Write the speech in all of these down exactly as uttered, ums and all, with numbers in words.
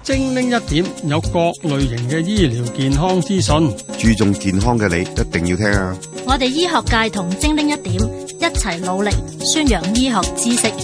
精靈一點有各類型嘅醫療健康資訊， 注重健康嘅你一定要聽啊！ 我哋醫學界同精靈一點一齊努力宣揚醫學知識。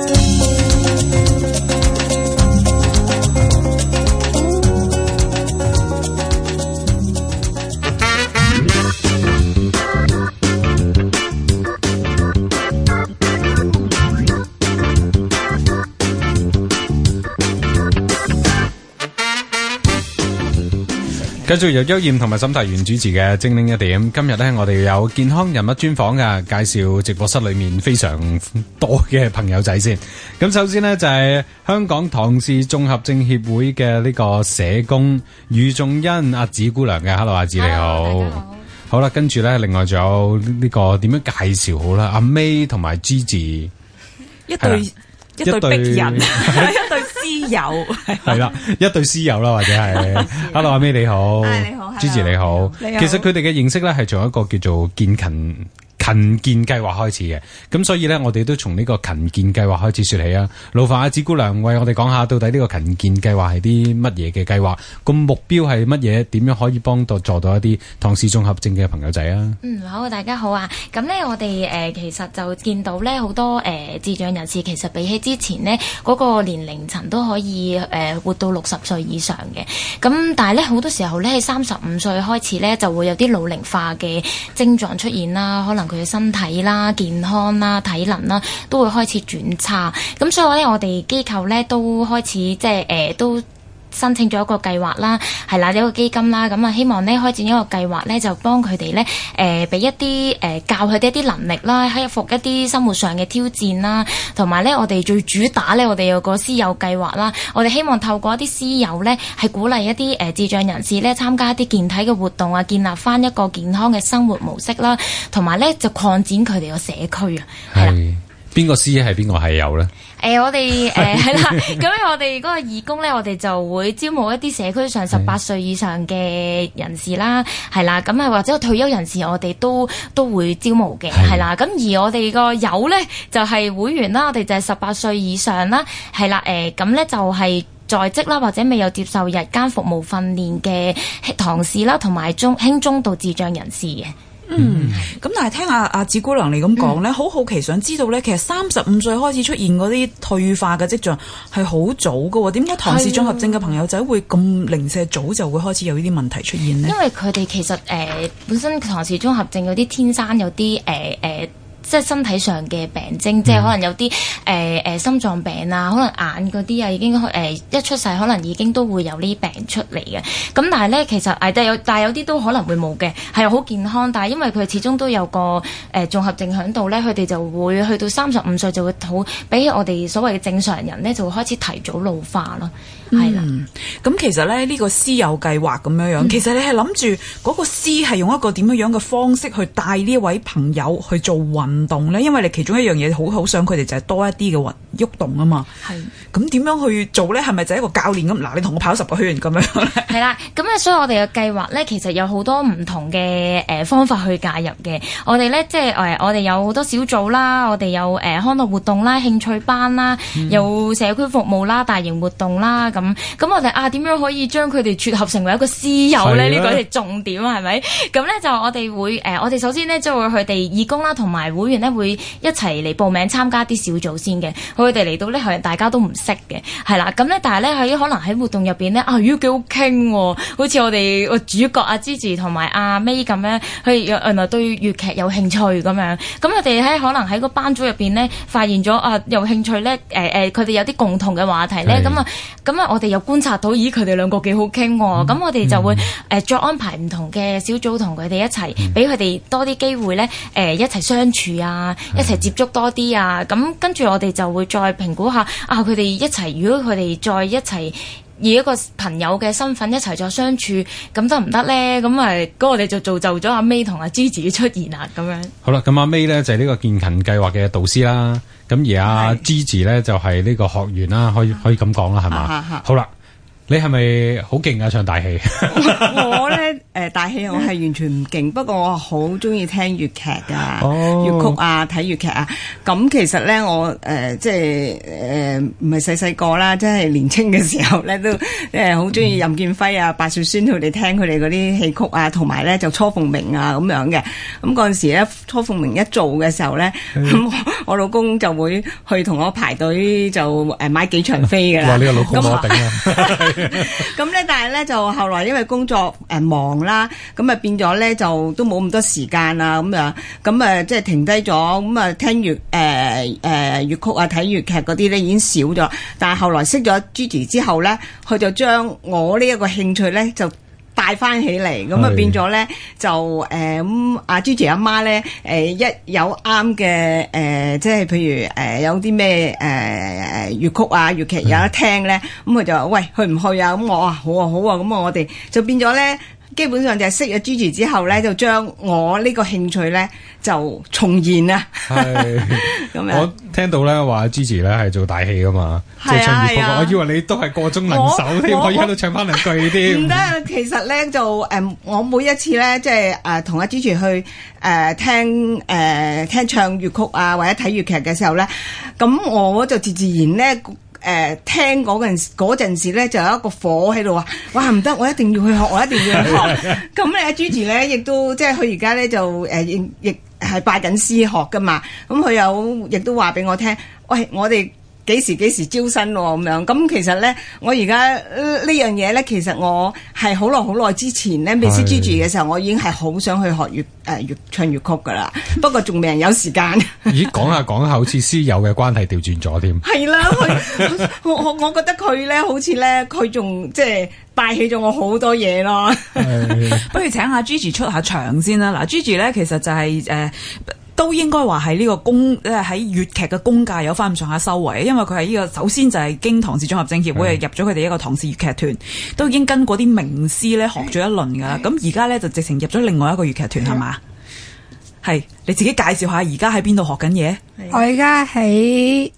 繼續由邱艷同埋沈達元主持嘅精靈一點。今日咧，我哋有健康人物專訪嘅，介紹直播室裏面非常多嘅朋友仔先。咁首先呢，就係、是、香港唐氏綜合症協會嘅呢個社工余仲欣阿紫姑娘嘅。Hello， 阿紫你好。 大家好。 好啦，跟住咧，另外仲有呢個點樣介紹好啦？阿 May 同埋 Gigi 一對。一對璧人，一對師友， 係啦，一對師友啦，或者係。Hello， 阿 May 你好， 你好 ，Gigi 你好。 你好。 其實佢哋嘅認識咧係從一個叫做健勤勤健計劃開始嘅，咁所以咧我哋都從呢個勤健計劃開始說起啊。勞煩阿紫姑娘為我哋講下到底呢個勤健計劃係啲乜嘢嘅計劃，個目標係乜嘢，點樣可以幫到助到一啲唐氏綜合症嘅朋友仔啊？ 嗯，好，大家好啊。咁咧我哋誒、呃、其實就見到咧好多誒、呃、智障人士其實比起之前呢嗰、那個年齡層都可以誒、呃、活到六十歲以上嘅。咁但係咧好多時候咧喺三十五歲開始咧就會有啲老齡化嘅症狀出現啦，可能佢嘅身體啦、健康啦、體能啦，都會開始轉差。咁所以咧，我哋機構咧都開始即係誒都申請咗一個計劃啦，係啦，一個基金啦。咁啊，希望咧開展一個計劃咧，就幫佢哋咧誒俾一啲誒、呃、教佢哋一啲能力啦，克服一啲生活上嘅挑戰啦，同埋咧我哋最主打咧，我哋有個師友計劃啦。我哋希望透過一啲師友咧，係鼓勵一啲誒、呃、智障人士咧參加一啲健體嘅活動啊，建立翻一個健康嘅生活模式啦，同埋咧就擴展佢哋個社區啊。係啦， 邊個師係邊個係友咧？ 誒、呃，我哋誒係啦，咁我哋嗰個義工咧，我哋就會招募一啲社區上十八歲以上嘅人士啦，係啦，咁啊或者退休人士，我哋都都會招募嘅，係啦，咁而我哋個友咧就係、是、會員啦，我哋就係十八歲以上啦，係啦，誒咁咧就係在職啦，或者未有接受日間服務訓練嘅唐氏啦，同埋中輕中度智障人士嘅。 嗯，咁但係聽阿阿紫姑娘你咁講咧，好、嗯、好奇想知道咧，其實三十五歲開始出現嗰啲退化嘅跡象係好早㗎喎，點解唐氏綜合症嘅朋友仔會咁零舍早就會開始有呢啲問題出現呢？ 因為佢哋其實誒、呃、本身唐氏綜合症有啲天生有啲誒誒。呃呃即係身體上嘅病徵，嗯、即係可能有啲誒誒心臟病啊，可能眼嗰啲啊，已經誒、呃、一出世可能已經都會有呢啲病出嚟嘅。咁但係咧，其實誒但係有但係有啲都可能會冇嘅，係好健康。但係因為佢始終都有個誒、呃、綜合症喺度咧，佢哋就會去到三十五歲就會好比起我哋所謂嘅正常人咧，就會開始提早老化咯。係啦， 咁、嗯、其實咧呢、呢個師友計劃咁樣樣，嗯、其實你係諗住嗰個師係用一個點樣樣嘅方式去帶呢一位朋友去做運動咧？因為你其中一樣嘢好好想佢哋就係多一啲嘅運喐動啊嘛。係，咁點樣去做咧？係咪就係一個教練咁？嗱，你同我跑十個圈咁樣咧？係啦，咁啊，所以我哋嘅計劃咧，其實有好多唔同嘅誒、呃、方法去介入嘅。我哋咧即係誒，我哋有好多小組啦，我哋有誒、呃、康樂活動啦、興趣班啦，嗯、有社區服務啦、大型活動啦咁。咁咁我哋啊點樣可以將佢哋撮合成為一個師友咧？呢個係重點係咪？咁咧就我哋會誒、呃，我哋首先咧就會佢哋義工啦，同埋會員咧會一齊嚟報名參加啲小組先嘅。佢哋嚟到咧係大家都唔識嘅，係啦。咁咧但係咧喺可能喺活動入邊咧啊，咦幾好傾喎！好似我哋個主角阿 Gigi 同埋阿 May 咁樣，佢原來對粵劇有興趣咁樣。咁佢哋喺可能喺個班組入邊咧發現咗啊有興趣咧誒誒，佢哋有啲共同嘅話題咧，咁啊咁啊我哋又觀察到，咦佢哋兩個幾好傾喎，咁、嗯、我哋就會誒、呃、再安排唔同嘅小組同佢哋一齊，俾佢哋多啲機會咧，誒、呃、一齊相處啊，一齊接觸多啲啊，咁跟住我哋就會再評估下啊，佢哋一齊，如果佢哋再一齊以一個朋友嘅身份一齊再相處，咁得唔得咧？咁啊，咁我哋就造就咗阿 May 同阿 Gigi 出現啦，咁樣。好啦，咁阿 May 咧就係、是、呢個健勤計劃嘅導師啦，咁而阿 Gigi 咧就係、是、呢個學員啦，可以可以咁講啦，係嘛？好啦。 你係咪好勁啊？唱大戲？ 我咧誒、呃、大戲我係完全唔勁，不過我好中意聽粵劇啊、 哦、 粵曲啊、睇粵劇啊。咁其實咧我誒、呃、即係誒唔係細細個啦，即係年青嘅時候咧都誒好中意任劍輝啊、白雪仙佢哋聽佢哋嗰啲戲曲啊，同埋咧就雛鳳鳴啊咁樣嘅。咁嗰陣時咧雛鳳鳴一做嘅時候咧，咁我，我老公就會去同我排隊就誒買幾場飛㗎啦。 哇！呢個老公我頂啊！ 咁咧，但係咧就後來因為工作誒忙啦，咁啊變咗咧就都冇咁多時間啊咁樣，咁啊即係停低咗，咁啊聽粵誒誒粵曲啊睇粵劇嗰啲咧已經少咗，但係後來識咗 Gigi 之後咧，佢就將我呢一個興趣咧就帶翻起嚟，咁啊變咗咧就誒咁阿 Gigi 阿媽咧誒一有啱嘅誒，即係譬如誒、呃、有啲咩誒誒粵曲啊粵劇有得聽咧，咁佢就話喂去唔去啊？咁我話好啊好啊，咁啊我哋就變咗咧。基本上就係識咗 Gigi 之後咧，就將我呢個興趣咧就重現啊！係咁樣。 我聽到咧話 Gigi 咧係做大戲噶嘛，即係唱粵曲。我以為你都係個中能手添，我而家都唱翻兩句添。唔得， 其實咧就誒、呃，我每一次咧即係誒同阿 Gigi 去誒、呃、聽誒、呃、聽唱粵曲啊，或者睇粵劇嘅時候咧，咁我就自自然咧。誒、呃、聽嗰陣嗰陣時咧，就有一個火喺度話：哇唔得，我一定要去學，我一定要去學。咁咧，阿 Gigi 咧亦都即係佢而家咧就誒亦亦係拜緊師學噶嘛。咁佢有亦都話俾我聽：喂，我哋幾時幾時招新喎咁樣。咁其實咧，我而家呢樣嘢咧，其實我係好耐好耐之前咧未識 Gigi 嘅時候，我已經係好想去學粵誒粵唱粵曲噶啦。不過仲未人有時間。 咦，講下講下，好似師友嘅關係調轉咗添。 係啦，佢我我我覺得佢咧，好似咧，佢仲即係帶起咗我好多嘢咯。 不如請下 Gigi 出下場先啦。嗱 ，Gigi 咧其實就係、是、誒。呃都應該話係呢個功，即係喺粵劇嘅功界有翻咁上下收穫，因為佢係呢個首先就係經唐氏綜合症協會入咗佢哋一個唐氏粵劇團，都已經跟嗰啲名師咧學咗一輪噶啦。咁而家咧就直情入咗另外一個粵劇團係嘛？係你自己介紹下，而家喺邊度學緊嘢？ 我而家喺一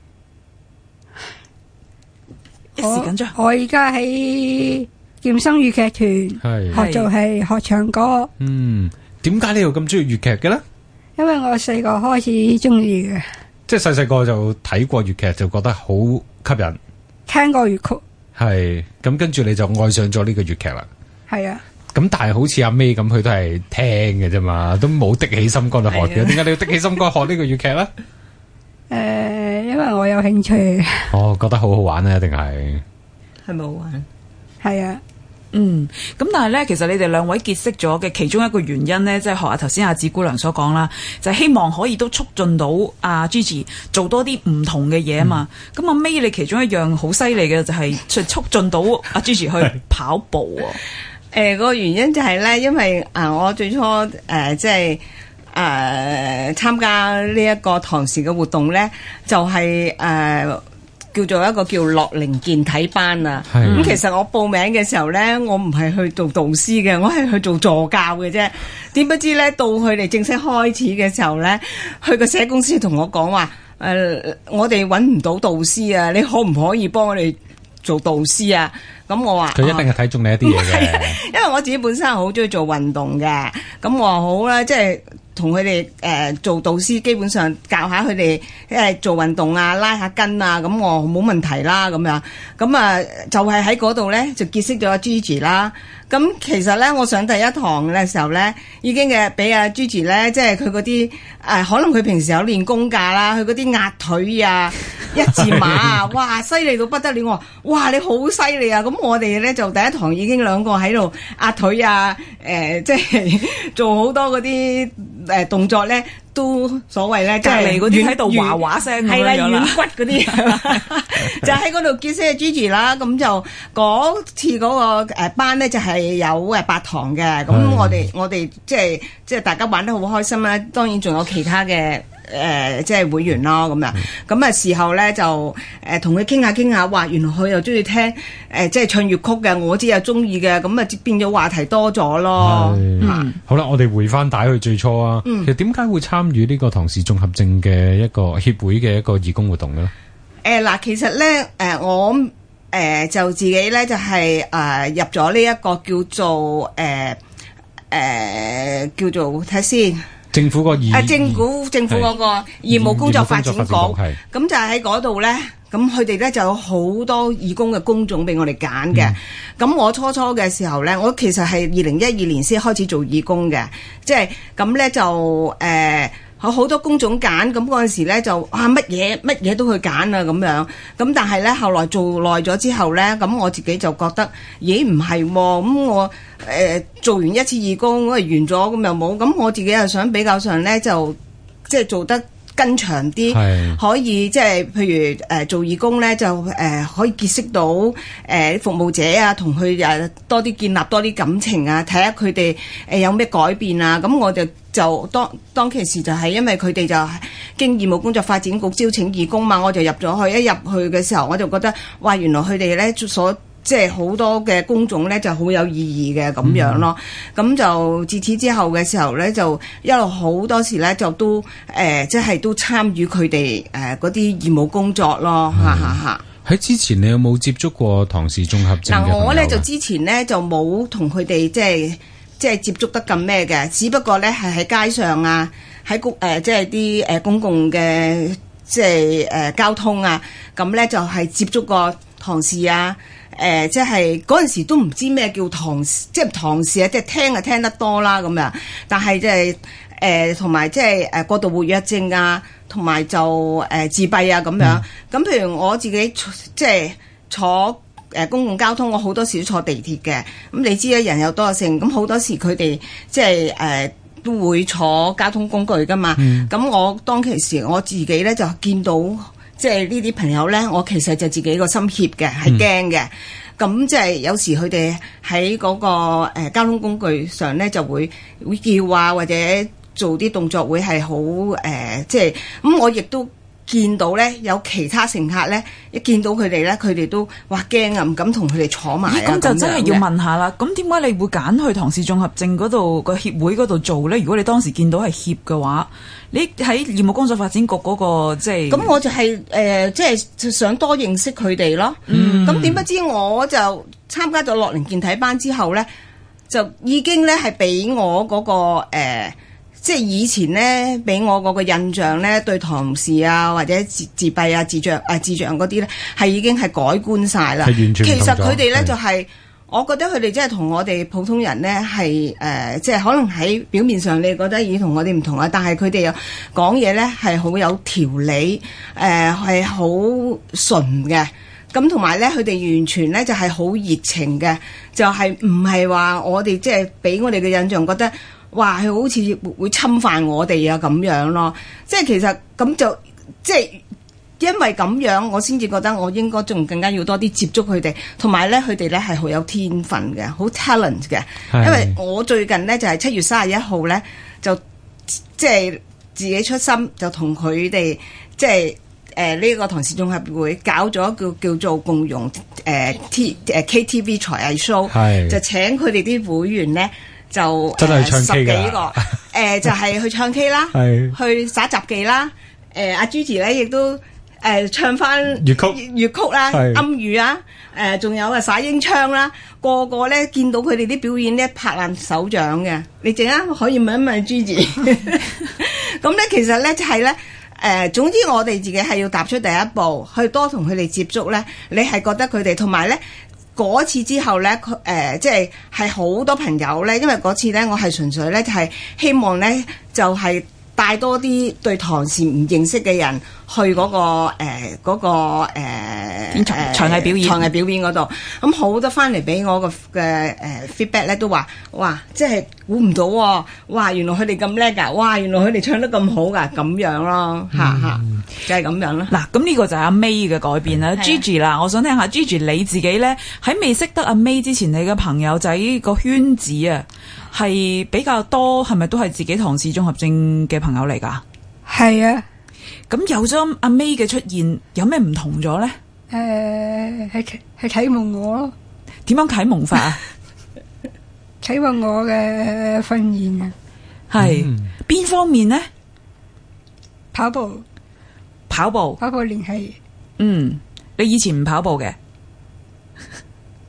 時緊張。 我而家喺劍生粵劇團學做戲學唱歌。 嗯，點解你又咁中意粵劇嘅咧？ 因為我細個開始中意嘅， 即係細細個就睇過粵劇，就覺得好吸引。 聽過粵曲， 係咁跟住你就愛上咗呢個粵劇啦。 係啊， 咁但係好似阿 May 咁，佢都係聽嘅啫嘛，都冇的起心肝去學嘅。點解你要的起心肝學呢個粵劇咧？誒、 呃，因為我有興趣。 哦，覺得好好玩咧，一定係係咪好玩？ 係啊。 嗯，咁但係咧，其實你哋兩位結識咗嘅其中一個原因咧，即係學下頭先阿紫姑娘所講啦，就係、是、希望可以都促進到阿 Gigi 做多啲唔同嘅嘢啊嘛。咁阿 May 你其中一樣好犀利嘅就係促進到阿 Gigi 去跑步喎。誒、 呃，個原因就係咧，因為啊、呃，我最初誒、呃、即係誒參加呢一個唐氏嘅活動咧，就係、是、誒。呃叫做一個叫樂齡健體班啊，咁、嗯、其實我報名嘅時候咧，我唔係去做導師嘅，我係去做助教嘅啫。點不知咧，到佢哋正式開始嘅時候咧，佢個社公司同我講話：誒、呃，我哋揾唔到導師啊，你可唔可以幫我哋做導師啊？咁我話佢一定係睇中你一啲嘢嘅， 因為我自己本身係好中意做運動嘅，咁我話好啦，即係。同佢哋誒做導師，基本上教下佢哋誒做運動啊，拉下筋啊，咁我冇問題啦咁樣。咁啊就係喺嗰度咧就結識咗阿 Gigi 啦。咁其實咧我上第一堂嘅時候咧，已經嘅俾阿 Gigi 咧，即係佢嗰啲誒，可能佢平時有練功架啦，佢嗰啲壓腿啊、一字馬啊，哇犀利到不得了！我話哇你好犀利啊！咁我哋咧就第一堂已經兩個喺度壓腿啊，誒、呃、即係做好多嗰啲。誒、呃、動作咧都所謂咧，即係嗰啲喺度話話聲咁樣啦， 軟骨嗰啲，就喺嗰度結識 Gigi 啦。咁就嗰次嗰個誒班咧就係有誒八堂嘅。咁我哋我哋即係即係大家玩得好開心啦。當然仲有其他嘅。誒、呃、即係會員咯咁樣，咁啊時候咧就誒同佢傾下傾下，話原來佢又中意聽誒、呃、即係唱粵曲嘅，我知又中意嘅，咁啊變咗話題多咗咯。 嗯、好啦，我哋回翻帶去最初啊，嗯、其實點解會參與呢個唐氏綜合症嘅一個協會嘅一個義工活動嘅咧？ 誒嗱、呃，其實咧誒、呃、我呃、就自己咧就係、是、誒、呃、入咗呢一個叫做誒誒、呃呃、叫做睇先。 政府個義啊，政府政府嗰個義務工作發展局，咁就喺嗰度咧，咁佢哋咧就有好多義工嘅工種俾我哋揀嘅。咁、嗯、我初初嘅時候咧，我其實係二零一二年先開始做義工嘅，即係咁咧就誒。呃有好多工種揀，咁嗰陣時咧就啊乜嘢乜嘢都去揀啊咁樣，咁但係咧後來做耐咗之後咧，咁我自己就覺得，咦唔係喎，咁我誒、呃、做完一次義工，咁完咗咁又冇，咁我自己又想比較上咧就即係做得跟長啲，可以即係譬如誒、呃、做義工咧就誒、呃、可以結識到誒、呃、服務者啊，同佢誒多啲建立多啲感情啊，睇下佢哋誒有咩改變啊，咁我就。就當當其時就係因為佢哋就係經義務工作發展局招請義工嘛，我就入咗去。一入去嘅時候，我就覺得哇，原來佢哋咧所即係好多嘅工種咧就好有意義嘅咁樣咯。咁、嗯、就自此之後嘅時候咧，就一路好多時咧就都誒即係都參與佢哋誒嗰啲義務工作咯。哈哈哈！ 喺之前你有冇接觸過唐氏綜合症嘅朋友？嗱， 我咧就之前咧就冇同佢哋即係。即係接觸得咁咩嘅，只不過咧係喺街上啊，喺公誒即係啲誒公共嘅即係誒、呃、交通啊，咁咧就係、是、接觸過唐氏啊，誒、呃、即係嗰陣時都唔知咩叫唐氏，即係唐氏啊，即係聽啊聽得多啦咁樣，但係即係誒同埋即係誒過度活躍症啊，同埋就誒、呃、自閉啊咁樣。咁、嗯、譬如我自己即係坐。誒公共交通我好多時都坐地鐵嘅，咁你知啦，人有多性，咁好多時佢哋即係誒、呃、都會坐交通工具噶嘛。咁、嗯、我當其時我自己咧就見到即係呢啲朋友咧，我其實就自己個心怯嘅，係驚嘅。咁即係有時佢哋喺嗰個、呃、交通工具上咧就會會叫啊，或者做啲動作會係好誒，即係咁我亦都。見到咧有其他乘客咧，一見到佢哋咧，佢哋都哇驚啊，唔敢同佢哋坐埋啊。 咁就真係要問下啦。咁點解你會揀去唐氏綜合症嗰度個協會嗰度做咧？如果你當時見到係協嘅話，你喺義務工作發展局嗰、嗰個即係咁，我就係、是、誒、呃、即係想多認識佢哋咯。咁點不知我就參加咗樂齡健體班之後咧，就已經咧係俾我嗰、嗰個、呃即係以前咧，俾我嗰個印象咧，對唐氏啊或者自自閉啊、智障啊、智障嗰啲咧，係已經係改觀晒啦。其實佢哋咧就係、是，我覺得佢哋真係同我哋普通人咧係誒，即係可能喺表面上你覺得已經同我哋唔同啦，但係佢哋又講嘢咧係好有條理，誒係好純嘅。咁同埋咧，佢哋完全咧就係好熱情嘅，就係唔係話我哋即係俾我哋嘅印象覺得。哇！佢好似會侵犯我哋啊咁樣咯，即係其實咁就即係因為咁樣，我先至覺得我應該仲更加要多啲接觸佢哋，同埋咧佢哋咧係好有天分嘅，好 talent 嘅。因為我最近咧就係七月三十一號咧，就即係自己出心就同佢哋即係誒呢個唐氏綜合會搞咗叫叫做共融誒、呃、T 誒、呃、K T V 才藝 show， 就請佢哋啲會員咧。就真係唱 K 㗎，十幾個誒、呃、就係、是、去唱 K 啦，去耍雜技啦。誒阿 Gigi 咧亦都誒、呃、唱翻粵曲粵曲啦，暗語啊，誒、呃、仲有啊耍英槍啦，個個咧見到佢哋啲表演咧拍爛手掌嘅。你陣間可以問一問 Gigi。咁咧其實咧就係咧誒，總之我哋自己係要踏出第一步，去多同佢哋接觸咧。你係覺得佢哋同埋咧？嗰次之後咧，佢誒、呃、即係係好多朋友咧，因為嗰次咧，我係純粹咧就係、是、希望咧就係、是、帶多啲對唐氏唔認識嘅人去嗰、那個誒嗰、呃那個誒、呃、 才藝表演才藝表演嗰度，咁好多翻嚟俾我個嘅誒 feedback 咧都話，哇！即係估唔到喎，哇！原來佢哋咁叻㗎，哇！原來佢哋唱得咁好㗎，咁樣咯，嚇嚇、嗯，就係、是、咁樣啦。嗱，咁呢個就係阿 May 嘅改變啦。Gigi 啦，我想聽下 Gigi 你自己咧，喺未識得阿 May 之前，你嘅朋友仔個圈子啊，係比較多，係咪都係自己唐氏綜合症嘅朋友嚟㗎？ 係啊。 咁有咗阿 May 嘅出現，有咩唔同咗咧？ 誒、呃，係係啟蒙我咯。 點樣啟蒙法啊？ 啟蒙我嘅訓練啊。 係邊、嗯、方面咧？ 跑步。 跑步。 跑步練習。 嗯，你以前唔跑步嘅？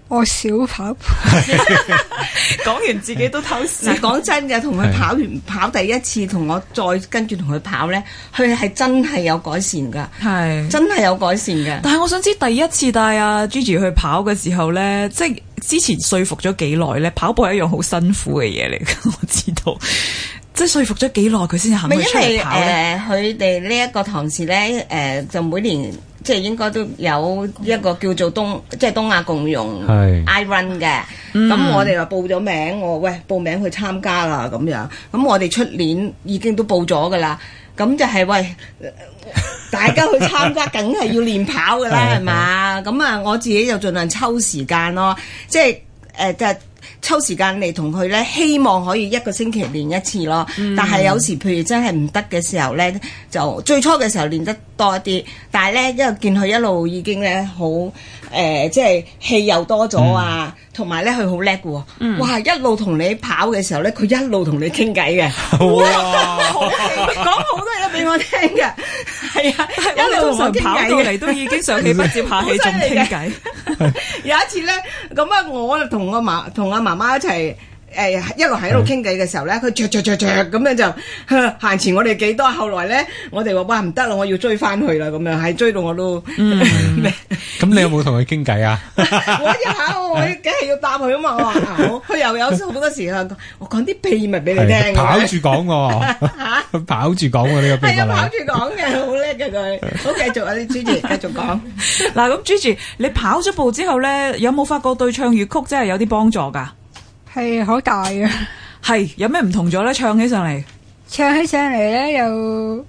我少跑步。 講完自己都偷笑。 嗱，講真嘅，同佢跑完跑第一次，同我再跟住同佢跑咧，佢係真係有改善㗎， 係真係有改善嘅。 但係我想知第一次帶阿 Gigi 去跑嘅時候咧，即係之前說服咗幾耐咧？跑步係一樣好辛苦嘅嘢嚟㗎，我知道。即係說服咗幾耐佢先肯去出嚟跑咧？ 誒，佢哋呢一個堂事咧，誒、呃、就每年即係應該都有一個叫做東即係東亞共融 I Run 嘅。咁、嗯、我哋話報咗名，我喂報名去參加啦咁樣。咁我哋出年已經都報咗㗎啦。咁就係、是、喂，大家去參加，梗係要練跑㗎啦，係嘛？咁啊，我自己就盡量抽時間咯，即係誒就。呃抽時間嚟同佢咧，希望可以一個星期練一次咯。嗯、但係有時譬如真係唔得嘅時候咧，就最初嘅時候練得多啲。但係咧，因為見佢一路已經咧好誒，即係氣又多咗啊，同埋咧佢好叻嘅喎。嗯、哇！一路同你跑嘅時候咧，佢一路同你傾偈嘅。哇！講好多嘢俾我聽嘅，係啊，一路同我傾偈嘅。跑到嚟都已經上氣不接下氣，仲傾偈。有一次咧，咁啊，我同我媽同阿媽媽一齊。誒一路喺度傾偈嘅時候咧，佢著著著著咁樣就行前我哋幾多，後來咧我哋話哇唔得啦，我要追翻去啦咁樣，係追到我都。嗯。 咁你有冇同佢傾偈啊？ 我一下我梗係要答佢啊嘛，我話好，佢又有好多時啊，我講啲秘密俾你聽。 跑住講喎。嚇！佢跑住講喎呢個秘密。係啊， 跑住講嘅，好叻嘅佢。好，繼續啊，你 Gigi 繼續講。 嗱咁 Gigi，你跑咗步之後咧，有冇發覺對唱粵曲真係有啲幫助㗎？ 係好大啊！ 係有咩唔同咗咧？唱起上嚟， 唱起上嚟咧又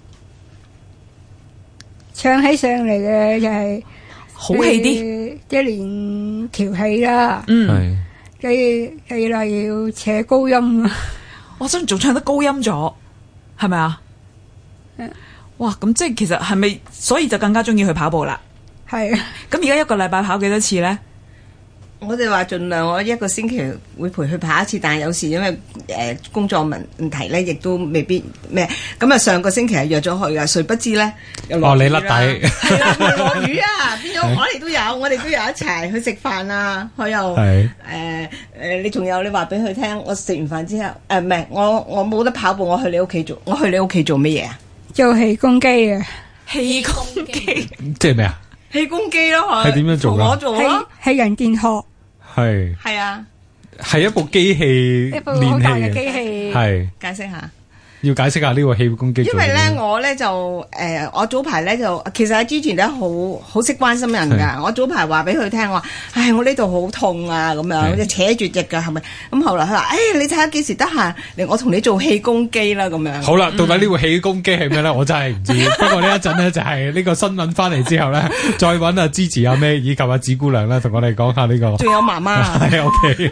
唱起上嚟嘅就係好氣啲， 一連調氣啦。 嗯， 係係例如扯高音啊！ 我想仲唱得高音咗，係咪啊？嗯、哇！咁即係其實係咪？所以就更加中意去跑步啦。 係啊！ 咁而家一個禮拜跑幾多次咧？ 我哋話盡量我一個星期會陪佢跑一次，但係有時因為誒、呃、工作問題咧，亦都未必咩。咁啊上個星期係約咗佢噶，誰不知咧又落雨啦。哦，你甩底係啦，落雨啊，變咗我哋都有，我哋都有一齊去食飯啊。佢又誒誒，你仲有你話俾佢聽，我食完飯之後誒唔係我我冇得跑步，我去你屋企做，我去你屋企做乜嘢啊？ 做氣功機啊！ 氣功機即係咩啊？ 氣功機咯，係點樣做㗎？ 我做咯， 係人健學。 係係啊， 係一部機器， 一部好大嘅機器。 係解釋下， 要解釋下呢個氣功機。 因為咧，我咧就誒、呃，我早排咧就其實喺之前咧好好識關心人㗎。我早排話俾佢聽，我話唉，我呢度好痛啊，咁樣就扯住隻腳，係咪？咁後來佢話誒，你睇下幾時得閒嚟，我同你做氣功機啦，咁樣。 好啦，到底呢個氣功機係咩咧？我真係唔知。不過呢一陣呢，就係呢個新聞翻嚟之後咧，再揾阿支持阿咩以及阿紫姑娘咧，同我哋講下呢個。 仲有媽媽。 係 OK。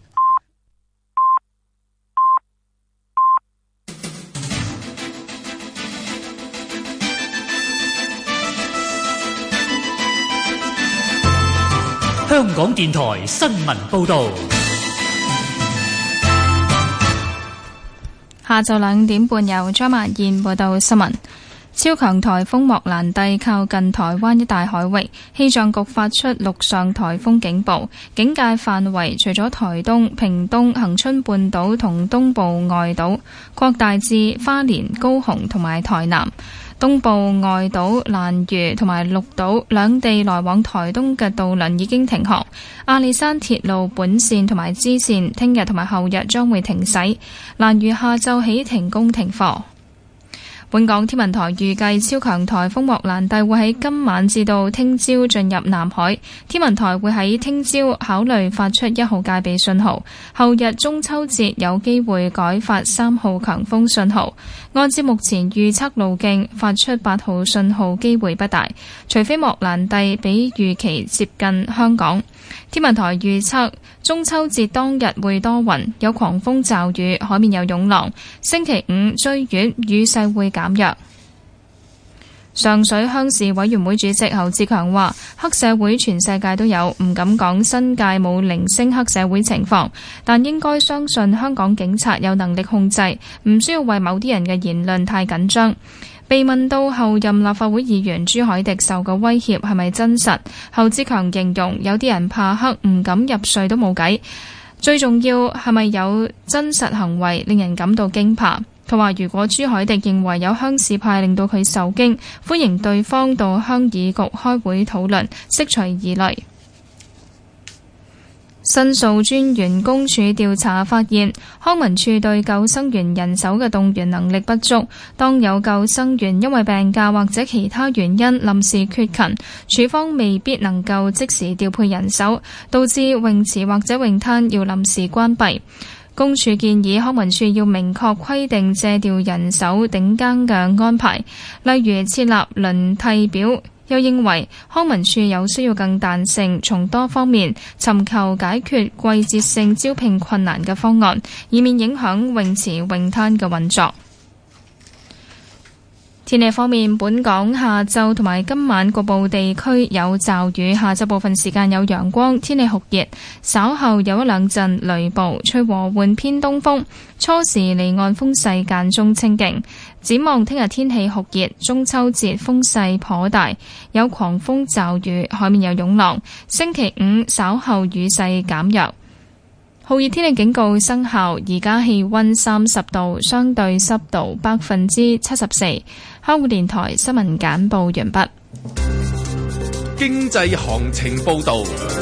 香港電台新聞報道， 下晝兩點半由張曼燕報道新聞。超強颱風莫蘭蒂靠近台灣一帶海域，氣象局發出陸上颱風警報，警戒範圍除咗台東、屏東、恆春半島同東部外島，擴大至花蓮、高雄同埋台南。東部外島蘭嶼同埋綠島兩地來往台東嘅渡輪已經停航，阿里山鐵路本線同埋支線聽日同埋後日將會停駛，蘭嶼下晝起停工停課。本港天文台預計超強颱風莫蘭蒂會喺今晚至到聽朝進入南海，天文台會喺聽朝考慮發出一號戒備信號，後日中秋節有機會改發三號強風信號。按照目前預測路徑，發出八號信號機會不大，除非莫蘭蒂比預期接近香港。天文台預測中秋節當日會多雲，有狂風驟雨，海面有湧浪。星期五追月，雨勢會減弱。上水鄉事委員會主席侯志強話：黑社會全世界都有，唔敢講新界冇零星黑社會情況，但應該相信香港警察有能力控制，唔需要為某啲人嘅言論太緊張。 被問到後任立法會議員朱凱廸受嘅威脅係咪真實，侯志強形容有啲人怕黑唔敢入睡都冇計，最重要係咪有真實行為令人感到驚怕。佢話如果朱凱廸認為有鄉事派令到佢受驚，歡迎對方到鄉議局開會討論，釋除疑慮。申訴專員公署調查發現，康文署對救生員人手嘅動員能力不足。當有救生員因為病假或者其他原因臨時缺勤，署方未必能夠即時調配人手，導致泳池或者泳灘要臨時關閉。公署建議康文署要明確規定借調人手頂更嘅安排，例如設立輪替表。又認為康文署有需要更彈性，從多方面尋求解決季節性招聘困難嘅方案，以免影響泳池泳灘嘅運作。天氣方面，本港下晝同埋今晚局部地區有驟雨，下晝部分時間有陽光，天氣酷熱，稍後有一兩陣雷暴，吹和緩偏東風，初時離岸風勢間中清勁。展望聽日天氣酷熱，中秋節風勢頗大，有狂風驟雨，海面有湧浪。星期五稍後雨勢減弱。酷熱天氣警告生效，而家氣溫三十度，相對濕度百分之七十四。香港電台新聞簡報完畢。 經濟行情報道。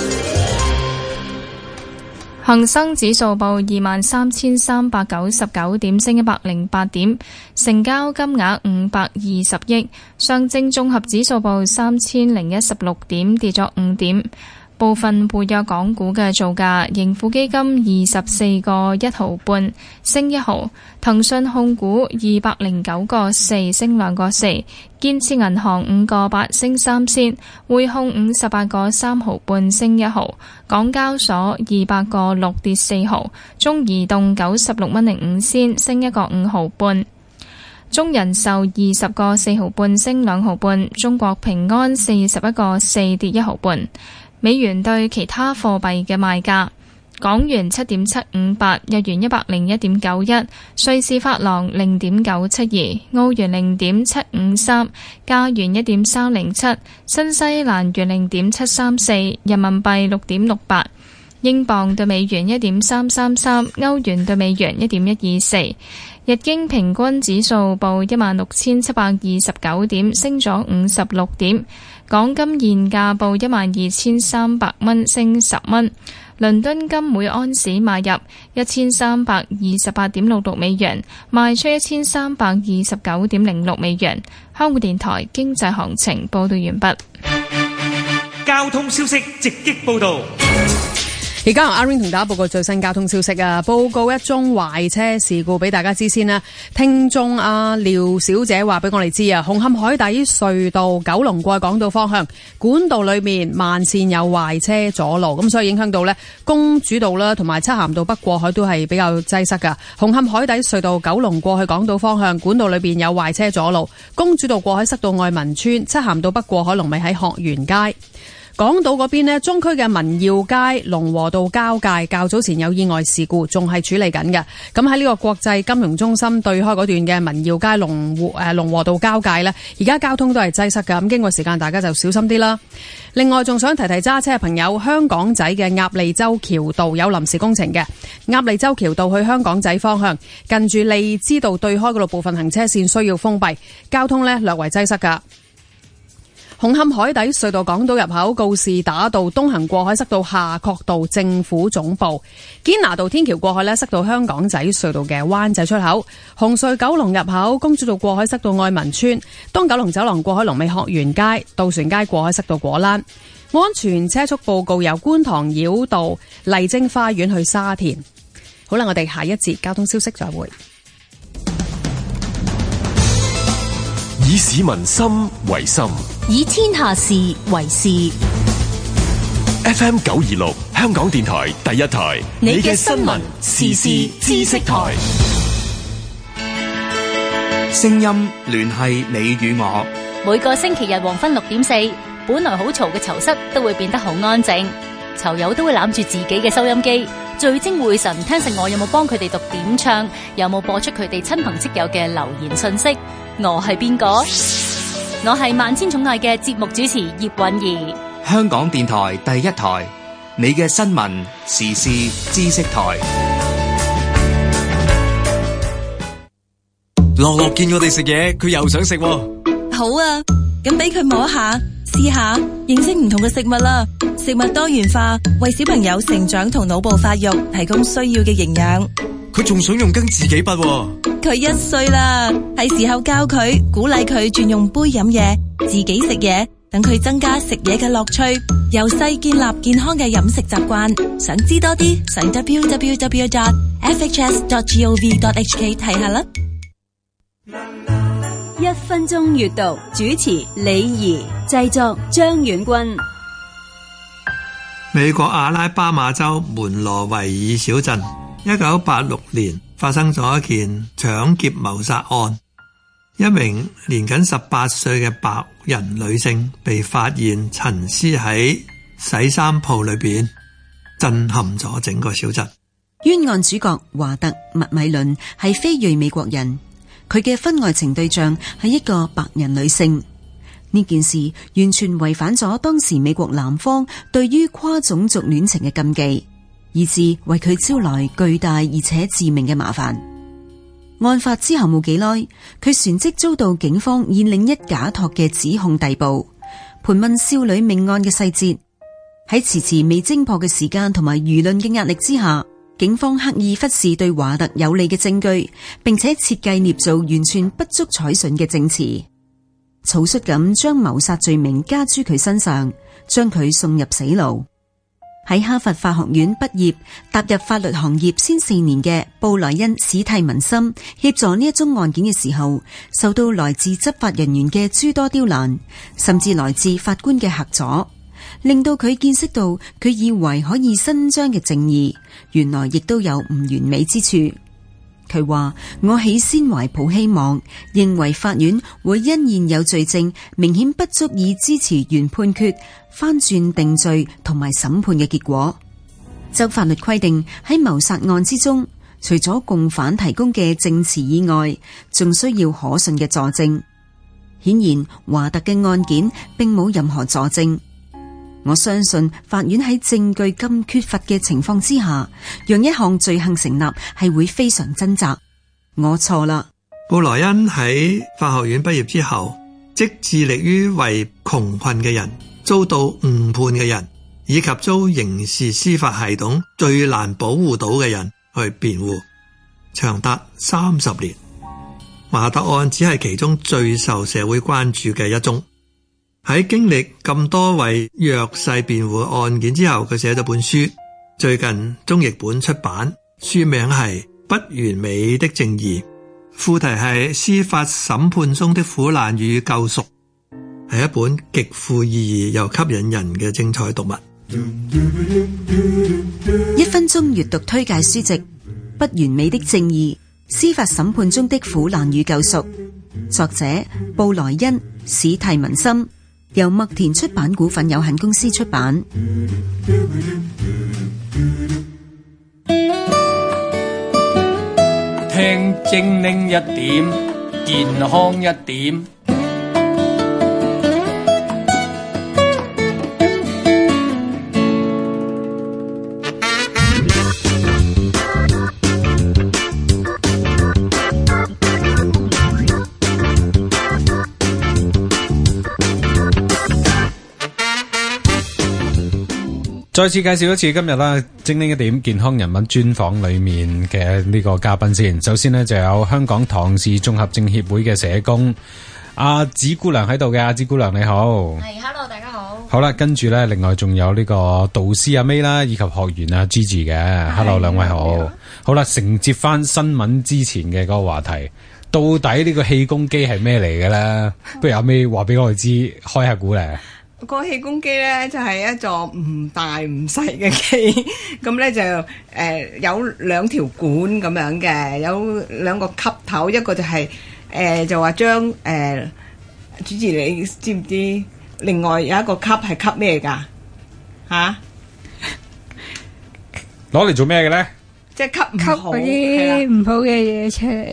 恒生指數報二萬三千三百九十九點，升一百零八點，成交金額五百二十億。上證綜合指數報三千零一十六點，跌咗五點。部分活躍港股嘅造價，盈富基金二十四個一毫半，升一毫；騰訊控股二百零九個四，升兩個四；建設銀行五個八，升三仙；匯控五十八個三毫半，升一毫；港交所二百個六，跌四毫；中移動九十六蚊零五仙，升一個五毫半；中人壽二十個四毫半，升兩毫半；中國平安四十一個四，跌一毫半。美元對其他貨幣嘅賣價：港元七點七五八，日元一百零一點九一，瑞士法郎零點九七二，澳元零點七五三，加元一點三零七，新西蘭元零點七三四，人民幣六點六八，英鎊對美元一點三三三，歐元對美元一點一二四。日經平均指數報一萬六千七百二十九點，升咗五十六點。港金現價報一萬二千三百蚊，升十蚊。倫敦金每安士買入一千三百二十八點六六美元，賣出一千三百二十九點零六美元。香港電台經濟行情報道完畢。 交通消息直擊報道。 而家由阿 Ring 同大家報告最新交通消息啊！報告一宗壞車事故俾大家知先啦。聽眾阿廖小姐話俾我哋知啊，紅磡海底隧道九龍過港島方向管道裏面慢線有壞車阻路，咁所以影響到呢公主道啦，同埋漆咸道北過海都係比較擠塞噶。紅磡海底隧道九龍過去港島方向管道裏面有壞車阻路，公主道過海塞到愛民村，漆咸道北過海龍尾喺學園街。港島嗰邊呢，中區嘅民耀街、龍和道交界較早前有意外事故，仲係處理緊嘅。咁喺呢個國際金融中心對開嗰段嘅民耀街、龍和誒龍和道交界呢，而家交通都係擠塞㗎。咁經過時間，大家就小心啲啦。另外，仲想提提揸車嘅朋友，香港仔嘅鴨脷洲橋道有臨時工程嘅，鴨脷洲橋道去香港仔方向，近住利枝道對開嗰度部分行車線需要封閉，交通呢略為擠塞㗎。紅磡海底隧道港島入口告士打道東行過海塞到夏慤道政府總部，堅拿道天橋過海呢塞到香港仔隧道嘅灣仔出口，紅隧九龍入口公主道過海塞到愛民村，東九龍走廊過海龍尾學園街，渡船街過海塞到果欄。安全車速報告由觀塘繞道麗晶花園去沙田。好啦，我哋下一節交通消息再會。 以市民心為心， 以天下事為事。 F M 九二六香港電台第一台，你嘅新聞時事知識台， 聲音聯繫你與我。 每個星期日黃昏六點四，本來好嘈嘅囚室都會變得好安靜，囚友都會攬住自己嘅收音機，聚精會神聽實我有冇幫佢哋讀點唱，有冇播出佢哋親朋戚友嘅留言信息。 我係邊個？我係萬千寵愛嘅節目主持葉韻儀。 香港電台第一台，你嘅新聞時事知識台。 樂樂見我哋食嘢，佢又想食喎。 好啊，咁俾佢摸下，試下，認識唔同嘅食物啦。食物多元化，為小朋友成長同腦部發育提供需要嘅營養。 佢仲想用羹自己筆喎。 佢一歲啦，係時候教佢，鼓勵佢轉用杯飲嘢，自己食嘢，等佢增加食嘢嘅樂趣，由細建立健康嘅飲食習慣。想知多啲，上 double u double u double u dot f h s dot gov dot h k 睇下啦。 一分鐘閱讀，主持李儀，製作張遠軍。 美國阿拉巴馬州門羅維爾小鎮，一九八六年發生咗一件搶劫謀殺案，一名年僅十八歲嘅白人女性被發現陳屍喺洗衫鋪裏邊，震撼咗整個小鎮。 冤案主角華特麥米倫係非裔美國人，佢嘅婚外情對象係一個白人女性。呢件事完全違反咗當時美國南方對於跨種族戀情嘅禁忌，以致為佢招來巨大而且致命嘅麻煩。案發之後冇幾耐，佢旋即遭到警方以另一假託嘅指控逮捕，盤問少女命案嘅細節。喺遲遲未偵破嘅時間同埋輿論嘅壓力之下，警方刻意忽視對華特有利嘅證據，並且設計捏造完全不足採信嘅證詞，草率咁將謀殺罪名加諸佢身上，將佢送入死牢。喺哈佛法學院畢業，踏入法律行業先四年嘅布萊恩史蒂文森協助呢一宗案件嘅時候，受到來自執法人員嘅諸多刁難，甚至來自法官嘅嚇阻，令到佢見識到佢以為可以伸張嘅正義，原來亦都有唔完美之處。佢話：我起先懷抱希望，認為法院會因現有罪證明顯不足以支持原判決，翻轉定罪同埋審判嘅結果。就法律規定，喺謀殺案之中，除咗共犯提供嘅證詞以外，仲需要可信嘅佐證。顯然，華特嘅案件並冇任何佐證。我相信法院喺證據咁缺乏嘅情況之下，讓一項罪行成立係會非常掙扎。我錯啦。 布萊恩喺法學院畢業之後，即致力於為窮困嘅人、遭到誤判嘅人，以及遭刑事司法系統最難保護到嘅人去辯護，長達三十年。華特案只係其中最受社會關注嘅一宗。喺經歷咁多為弱勢辯護案件之後，佢寫咗本書，最近中譯本出版，書名係《不完美的正義》，副題係司法審判中的苦難與救贖，係一本極富意義又吸引人嘅精彩讀物。 一分鐘閱讀推介書籍《不完美的正義：司法審判中的苦難與救贖》，作者布萊恩史蒂文森，由麥田出版股份有限公司出版。 聽精靈一點，健康一點。 再次介紹一次今日啦，精靈一點健康人物專訪裏面嘅呢個嘉賓先。首先呢，就有香港唐氏綜合症協會嘅社工阿紫姑娘喺度嘅，阿紫姑娘你好。 係 ，hello 大家好。 好啦，跟住咧，另外仲有呢個導師阿 May 啦，以及學員阿 Gigi 嘅 ，hello 兩位好。好啦，承接翻新聞之前嘅嗰個話題，到底呢個氣功機係咩嚟嘅咧？不如阿 May 話俾我哋知，開下估咧。 個氣功機咧就係、是、一座唔大唔細嘅機，咁咧就誒、呃、有兩條管咁樣嘅，有兩個吸頭，一個就係、是、誒、呃、就話將誒、呃、主持你知唔知？另外有一個吸係吸咩㗎？吓？攞嚟做咩嘅咧？ 即係吸吸嗰啲唔好嘅嘢出嚟。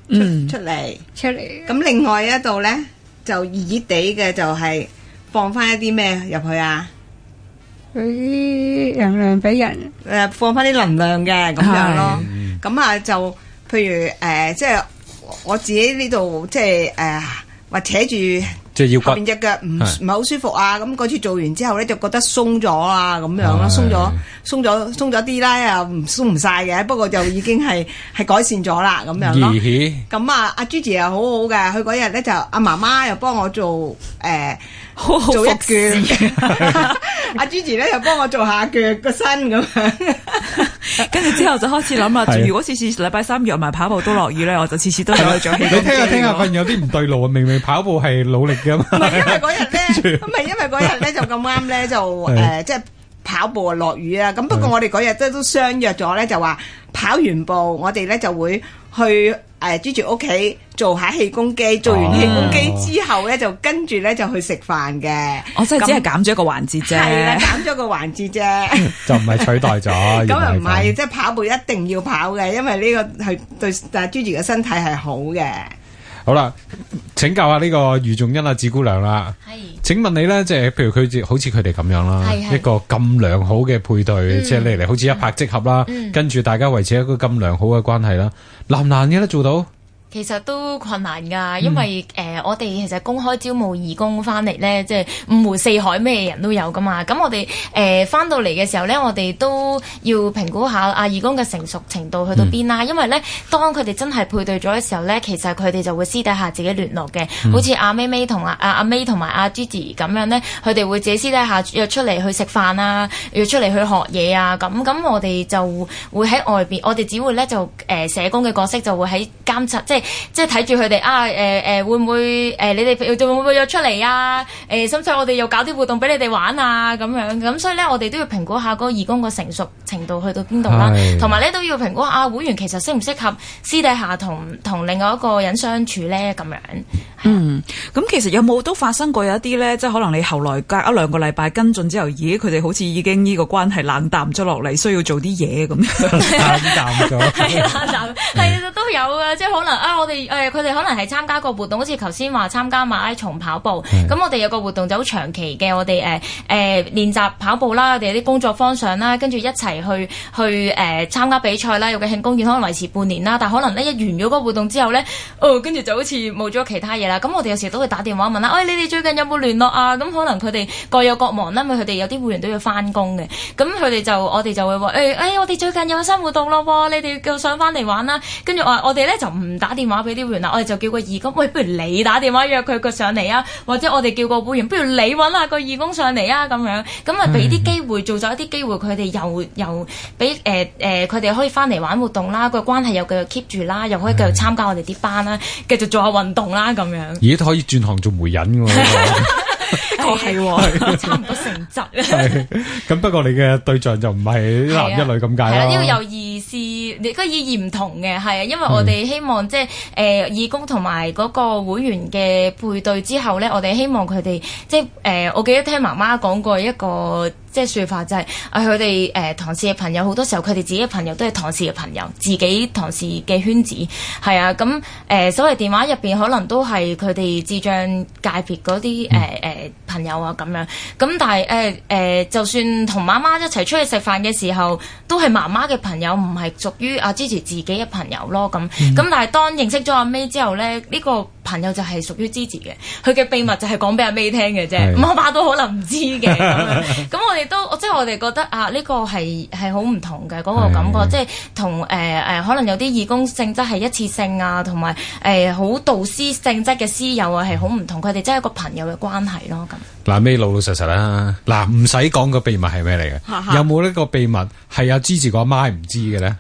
嗯出嚟出嚟。 咁另外一度咧就熱熱地嘅就係放翻一啲咩入去啊？ 嗰啲能量俾人誒，放翻啲能量嘅咁樣咯。咁啊就譬如誒、呃，即係我自己呢度即係誒，話扯住即係腰骨後邊隻腳唔唔係好舒服啊。咁嗰次做完之後咧，就覺得鬆咗啊，咁樣咯，鬆咗鬆咗鬆咗啲啦，又唔鬆唔晒嘅，不過就已經係係改善咗啦，咁樣咯。咁啊，阿 Gigi 又好好嘅，佢嗰日咧就阿媽媽又幫我做誒。呃好好做一腳，阿 Gigi 咧又幫我做下腳個身咁樣， 跟住之後就開始諗啦。如果次次禮拜三約埋跑步都落雨咧，我就次次都有去做氣功機。 你聽下聽下，發現有啲唔對路啊！明明跑步係努力㗎嘛， 唔係因為嗰日咧，唔係因為嗰日咧就咁啱咧就誒即係跑步啊落雨啊。咁不過我哋嗰日都都相約咗咧，就話跑完步我哋咧就會去。誒 Gigi 屋企做下氣功機，做完氣功機之後咧，就跟住咧就去食飯嘅。 我真係只係減咗一個環節啫， 係啦，減咗個環節啫， 就唔係取代咗。 咁啊唔係，即係跑步一定要跑嘅，因為呢個係對但係 Gigi 嘅身體係好嘅。 好啦，請教下呢個余仲恩啊，紫姑娘啦。係。請問你咧，即係譬如佢好似佢哋咁樣啦，一個咁良好嘅配對，即係嚟嚟好似一拍即合啦，跟住大家維持一個咁良好嘅關係啦，難唔難嘅咧做到？ 其實都困難㗎，因為誒、嗯呃、我哋其實公開招募義工翻嚟咧，即係五湖四海咩人都有㗎嘛。咁我哋誒翻到嚟嘅時候咧，我哋都要評估下啊義工嘅成熟程度去到邊啦。嗯、因為咧，當佢哋真係配對咗嘅時候咧，其實佢哋就會私底下自己聯絡嘅，嗯、好似阿 May May 同阿阿阿 May 同埋阿 Gigi 咁樣咧，佢哋會自己私底下約出嚟去食飯啊，約出嚟去學嘢啊。咁咁我哋就會喺外邊，我哋只會咧就誒、呃、社工嘅角色就會喺監察，即係。即係睇住佢哋啊誒誒、呃、會唔會誒、呃、你哋會唔會約出嚟啊？誒甚至我哋又搞啲活動俾你哋玩啊咁樣咁，所以咧我哋都要評估下嗰個義工個成熟程度去到邊度啦，同埋咧都要評估下啊會員其實適唔適合私底下同同另外一個人相處咧咁樣。 嗯，咁其實有冇都發生過有一啲咧，即係可能你後來隔一兩個禮拜跟進之後，咦佢哋好似已經呢個關係冷淡咗落嚟，需要做啲嘢咁樣。冷淡咗，係冷淡，係都有啊，即係可能啊，我哋誒佢哋可能係參加個活動，好似頭先話參加馬拉松跑步，咁我哋有個活動就好長期嘅，我哋誒誒練習跑步啦，我哋有啲工作坊上啦，跟住一齊去去誒、呃、參加比賽啦，有個慶功宴可能維持半年啦，但可能咧一完咗個活動之後咧，哦跟住就好似冇咗其他嘢。咁我哋有時都會打電話問啦，哎，你哋最近有冇聯絡啊？咁可能佢哋各有各忙啦，因為佢哋有啲會員都要翻工嘅。咁佢哋就我哋就會話，誒、哎，誒、哎，我哋最近有新活動咯，你哋叫上翻嚟玩啦。跟住我我哋咧就唔打電話俾啲會員啦，我哋就叫個義工，喂，不如你打電話約佢佢上嚟啊，或者我哋叫個會員，不如你揾下個義工上嚟啊，咁樣，咁啊俾啲機會，做咗一啲機會，佢哋又又俾誒誒，佢哋、呃、可以翻嚟玩活動啦，個關係又繼續 keep 住啦，又可以繼續參加我哋啲班啦，繼續做下運動啦，咁樣。 咦，都可以轉行做媒人喎， 的確係， 差唔多成績。 係，咁不過你嘅對象就唔係一男一女咁解啦。 呢個有意思，你個意義唔同嘅，係啊，因為我哋希望即係誒義工同埋嗰個會員嘅配對之後咧，我哋希望佢哋即係誒、呃，我記得聽媽媽講過一個。即係説法就係、是、啊，佢哋誒唐氏嘅朋友好多時候，佢哋自己嘅朋友都係唐氏嘅朋友，自己唐氏嘅圈子係啊。咁誒、呃，所謂電話入邊可能都係佢哋智障界別嗰啲誒誒朋友啊咁樣。咁但係誒誒，就算同媽媽一齊出去食飯嘅時候，都係媽媽嘅朋友，唔係屬於阿 Gigi 自己嘅朋友咯。咁咁、嗯，但係當認識咗阿 May 之後咧，呢、這個朋友就係屬於 Gigi 嘅，佢嘅秘密就係講俾阿 May 聽嘅啫，媽媽都可能唔知嘅咁樣。咁我哋都即係我哋覺得啊，呢、這個係係好唔同嘅嗰、那個感覺，即係同誒誒可能有啲義工性質係一次性啊，同埋誒好導師性質嘅師友啊係好唔同，佢哋真係一個朋友嘅關係咯咁。 嗱，May老老實實啦，嗱唔使講個秘密係咩嚟嘅，有冇呢個秘密係阿 Gigi 個阿媽唔知嘅咧？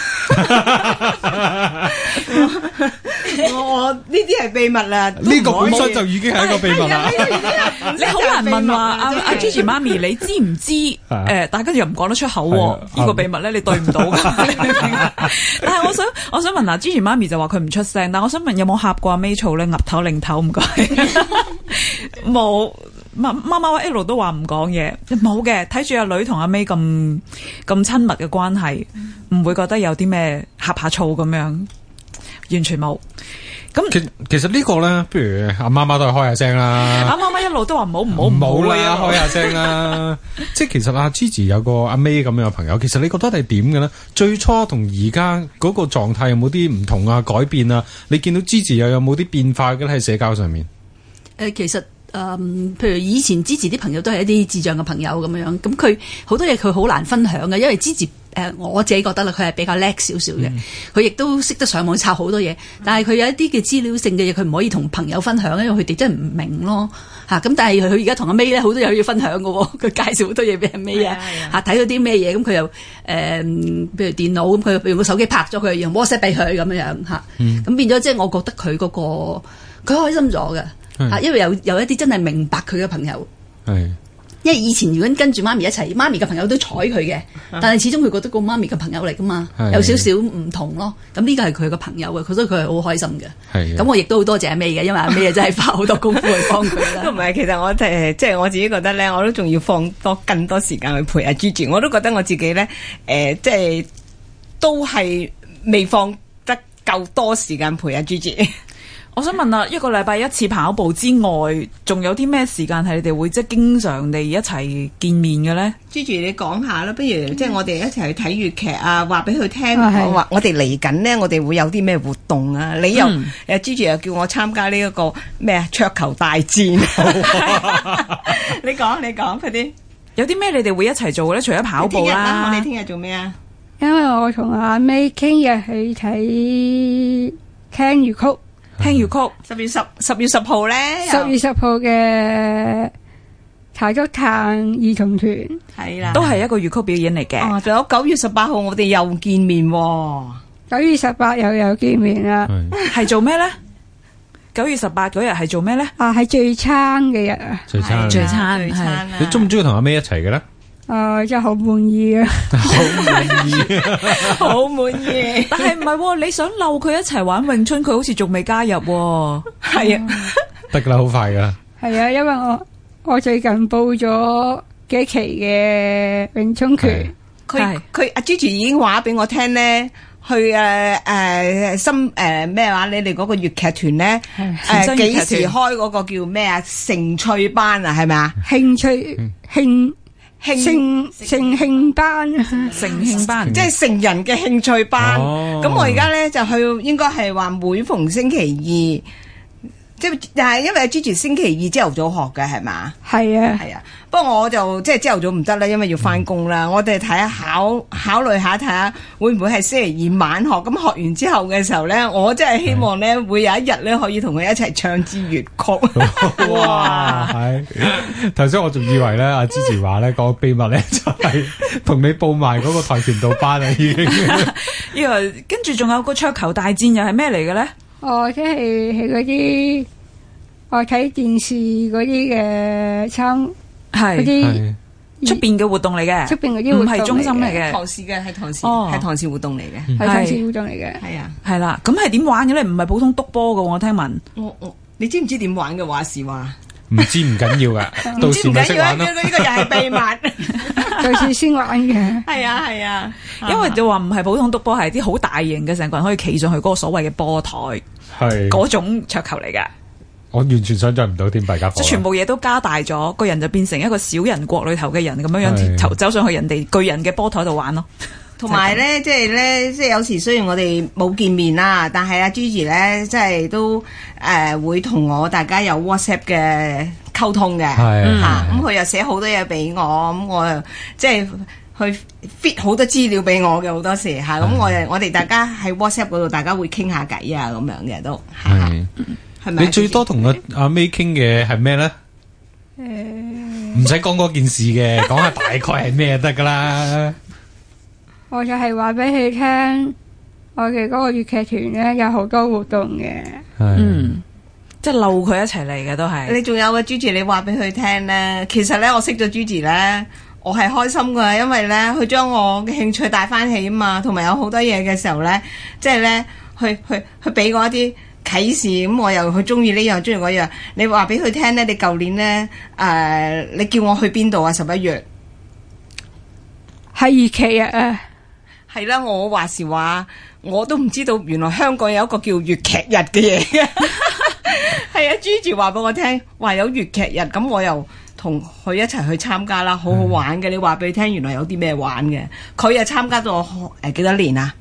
我我呢啲係秘密啦， 呢個本身就已經係一個秘密啦。 你好難問話阿阿 Gigi 媽咪，你知唔知？誒、呃，但係跟住又唔講得出口喎。呢、這個秘密咧，你對唔到㗎。但係我想我想問下 Gigi 媽咪就話佢唔出聲，但係我想問有冇呷過阿 May 醋咧？岌頭擰頭唔該，冇。媽媽媽一路都話唔講嘢，冇嘅。睇住阿女同阿 May 咁咁親密嘅關係，唔、嗯、會覺得有啲咩呷下醋咁樣。 完全冇。咁其其實呢個咧，不如阿媽媽都係開下聲啦。 阿媽媽一路都話唔好唔好唔好啦，開下聲啦。即係其實阿 Gigi 有個阿 May 咁樣嘅朋友，其實你覺得係點嘅咧？最初同而家嗰個狀態有冇啲唔同啊、改變啊？你見到 Gigi 又有冇啲變化嘅喺社交上面？ 誒、呃，其實。誒、嗯，譬如以前支持啲朋友都係一啲智障嘅朋友咁樣，咁佢好多嘢佢好難分享嘅，因為支持誒我自己覺得啦，佢係比較叻少少嘅，佢亦都識得上網抄好多嘢，但係佢有一啲嘅資料性嘅嘢，佢唔可以同朋友分享，因為佢哋真係唔明咯嚇。咁、啊、但係佢而家同阿 May 咧好多嘢要分享嘅喎，佢介紹好多嘢俾阿 May 啊嚇，睇到啲咩嘢咁佢又誒，譬如電腦咁，佢用個手機拍咗佢，用 WhatsApp 俾佢咁樣樣嚇，咁、嗯、變咗即係我覺得佢嗰、嗰個佢開心咗嘅。吓，因為有有一啲真係明白佢嘅朋友，係，因為以前如果跟住媽咪一齊，媽咪嘅朋友都睬佢嘅，但係始終佢覺得個媽咪嘅朋友嚟噶嘛，有少少唔同咯。咁呢個係佢嘅朋友嘅，佢所以佢係好開心嘅。係，咁我亦都好多謝阿 May 嘅，因為阿 May 真係花好多功夫去幫佢啦。 都唔係，其實我誒即係我自己覺得咧，我都仲要放多更多時間去陪阿 Gigi。我都覺得我自己咧誒，即係都係未放得夠多時間陪阿 Gigi。 我想問啊，一個禮拜一次跑步之外，仲有啲咩時間係你哋會即係經常地一齊見面嘅咧 ？Gigi，你講下啦，不如即係我哋一齊去睇粵劇啊，話俾佢聽，我話我哋嚟緊呢，我哋會有啲咩活動啊？你又誒、嗯、Gigi 又叫我參加呢一個咩啊桌球大戰？你講你講快啲， 有啲咩你哋會一齊做咧？除咗跑步啦， 我哋聽日做咩啊？ 因為我同阿 May 傾日去睇聽粵曲。 聽粵曲， 十月十十月十號咧， 十月十號嘅柴竹炭兒童團係啦， 都係一個粵曲表演嚟嘅。 哦，仲有九月十八號我哋又見面， 九月十八又又見面啦。 係做咩咧？九月十八嗰日係做咩咧？ 啊，係聚餐嘅日啊！ 聚餐， 聚餐，聚餐。 係。 你中唔中意同阿 May 一齊嘅咧？ 啊，真係好滿意啊！ 好滿意， 好滿意。 但係唔係，你想溜佢一齊玩詠春，佢好似仲未加入。 係啊， 得噶啦，好快噶。 係啊，因為我我最近報咗幾期嘅詠春拳， 佢佢阿 Gigi 已經話俾我聽咧，去誒誒深誒咩話？你哋嗰個粵劇團咧誒幾時開嗰個叫咩啊？成趣班啊，係咪啊？ 興趣興。成成興班， 成興班， 即係成人嘅興趣班。咁、哦、我而家咧就去，應該係話每逢星期二，即係但係因為 Gigi 星期二朝頭早學嘅係嘛？ 係啊， 係啊。不過我就即係朝頭早唔得啦，因為要翻工啦。我哋睇下考考慮下，睇下會唔會係星期二晚學。咁學完之後嘅時候咧，我真係希望咧會有一日咧可以同佢一齊唱支粵曲。 哇！係頭先我仲以為咧，阿 Gigi 話咧個秘密咧就係同你報埋嗰個跆拳道班啊，已經。 呢個跟住仲有個桌球大戰又係咩嚟嘅咧？ 哦，即係係嗰啲我睇電視嗰啲嘅參。係嗰啲出邊嘅活動嚟嘅， 出邊嗰啲唔係中心嚟嘅， 唐氏嘅係唐氏，係唐氏活動嚟嘅， 係唐氏活動嚟嘅， 係啊， 係啦。咁係點玩嘅咧？唔係普通篤波嘅，我聽聞。 我我你知唔知點玩嘅話事話？ 唔知唔緊要噶，到時咪識玩咯。 呢個又係秘密， 到時先玩嘅。 係啊係啊， 因為就話唔係普通篤波，係啲好大型嘅，成個人可以企上去嗰個所謂嘅波台，係嗰種桌球嚟嘅。 我完全想象唔到添，弊家伙。 即係全部嘢都加大咗，個人就變成一個小人國裏頭嘅人咁樣樣，頭走上去人哋巨人嘅波台度玩咯。 同埋咧，即係咧，即係有時雖然我哋冇見面啦，但係阿 Gigi 咧，即係都誒、呃、會同我大家有 WhatsApp 嘅溝通嘅嚇。咁佢又寫好多嘢俾我，咁我又即係去 fit 好多資料俾我嘅好多時嚇。咁我我哋大家喺 WhatsApp 嗰度，大家會傾下偈啊咁樣嘅都係。 你最多同阿阿 May 傾嘅係咩咧？誒，唔使講嗰件事嘅，講下大概係咩就得噶啦。 我就係話俾佢聽，我哋嗰個粵劇團咧有好多活動嘅。 嗯，即係溜佢一齊嚟嘅都係。 你仲有個 Gigi，你話俾佢聽咧，其實咧我識咗 Gigi 咧，我係開心噶，因為咧佢將我嘅興趣帶翻起啊嘛，同埋有好多嘢嘅時候咧，即係咧去去去俾我一啲啟示，咁我又去中意呢樣，中意嗰樣。你話俾佢聽咧，你舊年咧誒、呃，你叫我去邊度啊？十一月係二期啊！ 係啦，我話時話，我都唔知道原來香港有一個叫粵劇日嘅嘢嘅。係啊，Gigi話俾我聽，話有粵劇日，咁我又同佢一齊去參加啦，好好玩嘅。你話俾佢聽，原來有啲咩玩嘅。佢又參加咗誒幾多年啊？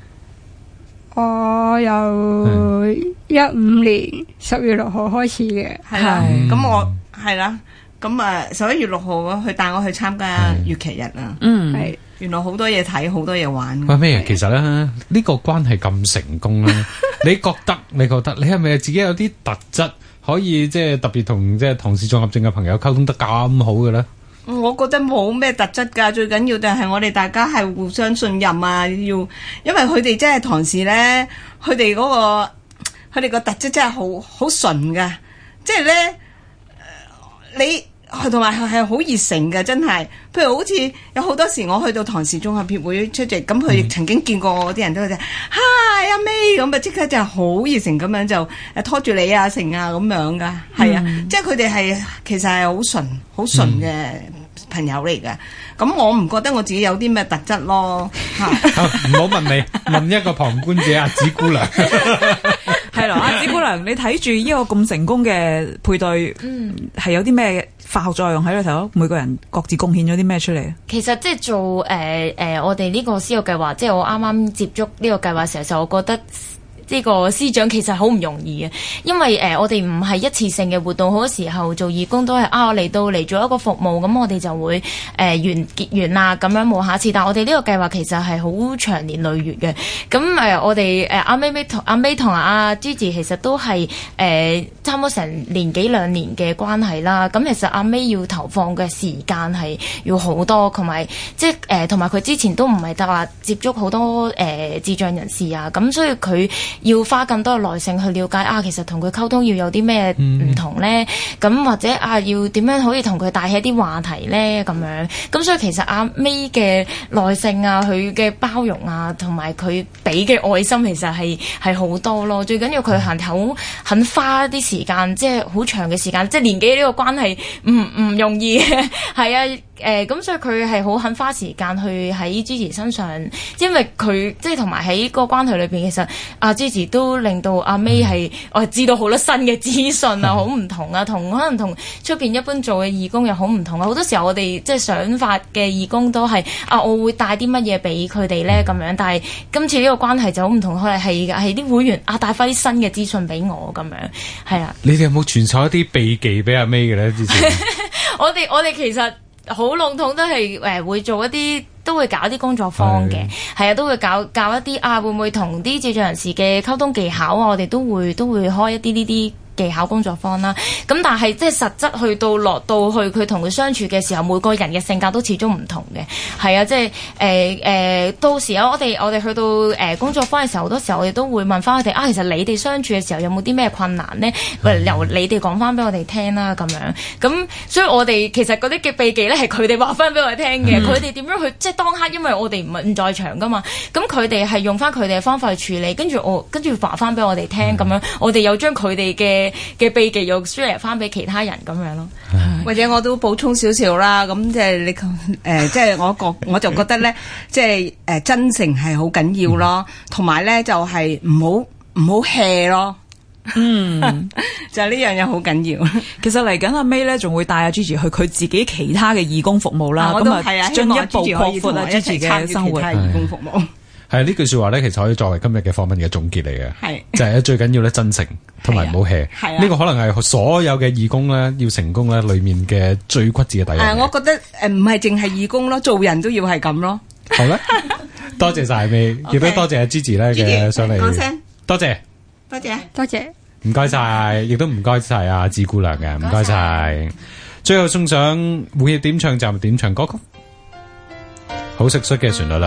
我由一五年十月六號開始嘅， 係啦。咁我係啦，咁啊十一月六號佢帶我去參加粵劇日啊。 嗯， 係原來好多嘢睇，好多嘢玩。 喂，咩？其實咧呢個關係咁成功咧，你覺得你覺得你係咪自己有啲特質可以即係特別同即係唐氏綜合症嘅朋友溝通得咁好嘅咧？ 我覺得冇咩特質㗎，最緊要就係我哋大家係互相信任啊！要，因為佢哋真係唐氏咧，佢哋嗰個佢哋個特質真係好好純㗎，即係咧你同埋係好熱誠嘅，真係。譬如好似有好多時我去到唐氏綜合協會出席，咁佢亦曾經見過我啲人都就嗨阿 May 咁啊，即刻就係好熱誠咁樣就誒拖住你啊成啊咁樣噶，係啊，嗯、即係佢哋係其實係好純好純嘅朋友嚟嘅。咁、嗯、我唔覺得我自己有啲咩特質咯嚇。 唔好問你，問一個旁觀者阿紫姑娘。 係啦，阿紫姑娘，你睇住呢個咁成功嘅配對，嗯，係有啲咩化學作用喺裏頭？每個人各自貢獻咗啲咩出嚟？ 其實即係做誒誒、呃呃，我哋呢個私有計劃，即係我啱啱接觸呢個計劃時候，我覺得呢個司長其實好唔容易嘅，因為誒、呃、我哋唔係一次性嘅活動，好多時候做義工都係啊，我嚟到嚟做一個服務，咁我哋就會誒、呃、完結完啦，咁樣冇下次。但係我哋呢個計劃其實係好長年累月嘅。咁誒、呃、我哋誒阿 May 同阿 May 同阿 Gigi 其實都係誒、呃、差唔多成年幾兩年嘅關係啦。咁其實阿 May 要投放嘅時間係要好多，同埋即係誒同埋佢之前都唔係得話接觸好多誒、呃、智障人士啊，咁所以佢要花更多嘅耐性去了解啊，其實同佢溝通要有啲咩唔同咧？咁、嗯、或者啊，要點樣可以同佢帶起一啲話題咧？咁樣咁所以其實阿 May 嘅耐性啊，佢嘅包容啊，同埋佢俾嘅愛心，其實係係好多咯。最緊要佢肯好肯花啲時間，即係好長嘅時間，即係年紀呢個關係唔唔容易嘅，係啊。誒咁、呃、所以佢係好肯花時間去喺 Gigi 身上，因為佢即係同埋喺個關係裏邊，其實阿 Gigi 都令到阿 May 係我係知道好多新嘅資訊啊，好唔同啊，同可能同出邊一般做嘅義工又好唔同啊。好多時候我哋即係想法嘅義工都係啊，我會帶啲乜嘢俾佢哋咧咁樣，但係今次呢個關係就好唔同，佢係係啲會員啊帶翻啲新嘅資訊俾我咁樣，係啊。 你哋有冇傳授一啲秘技俾阿 May 嘅咧？之前我哋我哋其實。好籠統都係誒、呃、會做一啲都會搞啲工作坊嘅，係啊，都會教教一啲啊，會唔會同啲智障人士嘅溝通技巧啊？我哋都會都會開一啲呢啲技巧工作坊啦。咁但係即係實質去到落到去佢同佢相處嘅時候，每個人嘅性格都始終唔同嘅。係啊，即係誒誒到時候我哋我哋去到誒、呃、工作坊嘅時候，好多時候我哋都會問翻佢哋啊，其實你哋相處嘅時候有冇啲咩困難咧？由你哋講翻俾我哋聽啦，咁樣。咁所以我哋其實嗰啲嘅秘技咧係佢哋話翻俾我哋聽嘅。佢哋點樣去即係當刻，因為我哋唔係唔在場噶嘛。咁佢哋係用翻佢哋嘅方法去處理，跟住我跟住話翻俾我哋聽咁、嗯、樣。我哋又將佢哋嘅嘅秘技又 share 翻俾其他人咁樣咯。 或者我都補充少少啦，咁即係你誒、呃，即係我覺我就覺得咧，即係誒、呃、真誠係好緊要咯，同埋咧就係唔好唔好 hea 咯。嗯，就係呢樣嘢好緊要。 其實嚟緊阿 May 咧，仲會帶阿 Gigi 去佢自己其他嘅義工服務啦。咁啊，進一步擴闊阿 Gigi 嘅生活。 義工服務係呢句說話咧，其實可以作為今日嘅訪問嘅總結嚟嘅。 係就係最緊要咧真誠，同埋唔好 hea。係呢個可能係所有嘅義工咧要成功咧裏面嘅最骨子嘅第一。 誒，我覺得誒唔係淨係義工咯，做人都要係咁咯。 好啦，多謝晒 May，亦都多謝阿 Gigi 咧嘅上嚟。 講聲多謝。 多謝， 多謝， 唔該晒，亦都唔該晒阿紫姑娘嘅，唔該晒。最後送上每日點唱站點唱歌曲，好熟悉嘅旋律啦，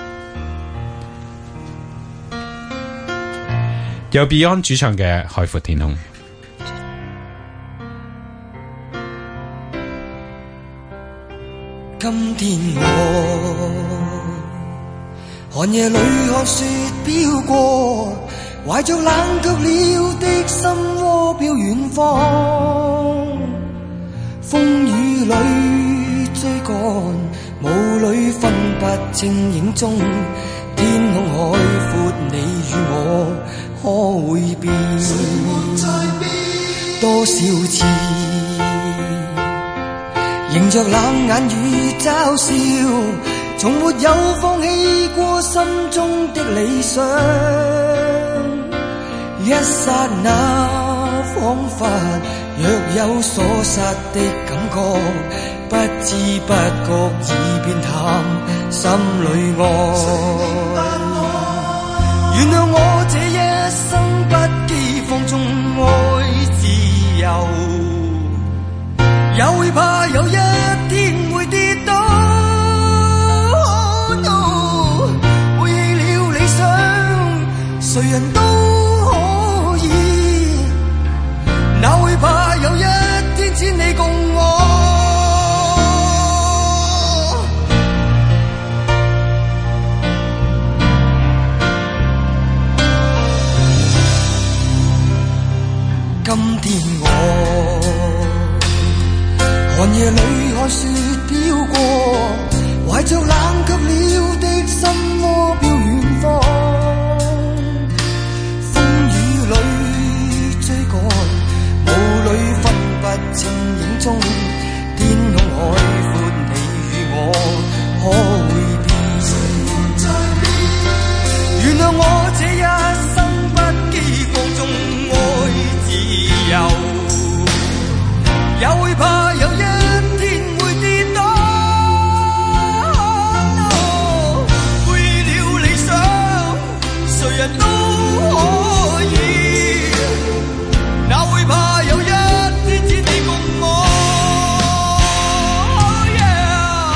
由 Beyond 主唱嘅《海闊天空》。 今天我寒夜裏看雪飄過，懷着冷卻了的心窩飄遠方，風雨裏追趕，霧裏分不清影中，天空海闊，你與我可會變？多少次迎着冷眼與嘲笑，從沒有放棄過心中的理想。一剎那彷彿若有所失的感覺，不知不覺已變淡心裏愛。原諒我這一生不羈放縱愛自由，也會怕有一天會跌倒。Oh no， 背棄了理想，誰人都可以，哪會怕有一天只你共我。今天我寒夜裏看雪飄過，懷着冷卻了的心窩飄遠方。風雨裏追趕，霧裏分不清影蹤，天空海闊，你與我可會變？原諒我這一生不羈放縱愛自由，也會怕有一天會跌倒。Oh no， 背棄了理想，誰人都可以，哪會怕有一天只你共我。Oh yeah，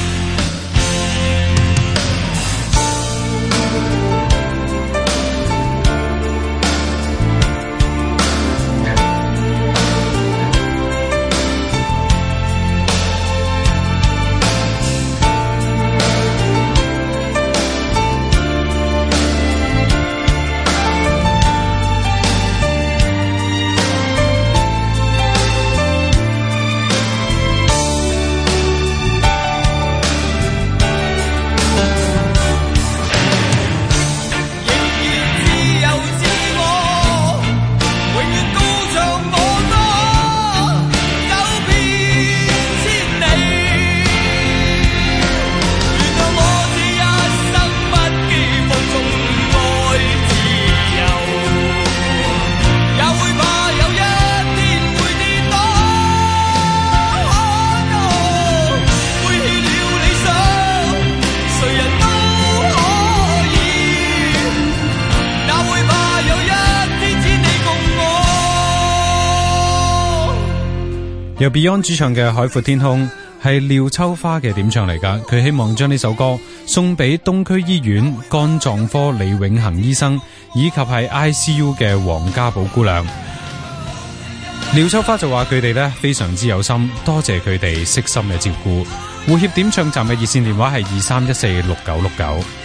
由 Beyond 主唱嘅《海闊天空》係廖秋花嘅點唱嚟㗎，佢希望將呢首歌送俾東區醫院肝臟科李永恒醫生，以及係 I C U 嘅黃家寶姑娘。廖秋花就話佢哋呢非常之有心，多謝佢哋悉心嘅照顧。互協點唱站嘅熱線電話係二三一四六九六九。